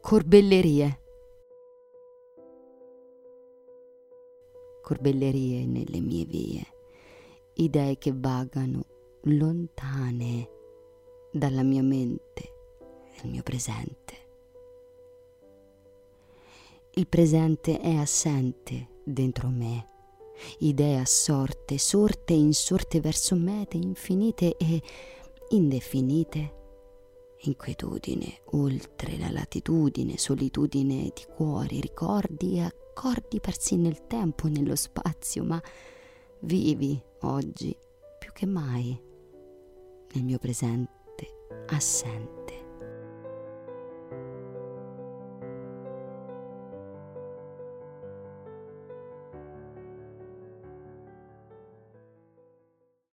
Corbellerie. Corbellerie nelle mie vie, idee che vagano lontane dalla mia mente e il mio presente. Il presente è assente dentro me, idee assorte, sorte e insorte verso mete infinite e indefinite, inquietudine oltre la latitudine, solitudine di cuori, ricordi e accordi persi nel tempo e nello spazio, ma vivi oggi più che mai nel mio presente assente.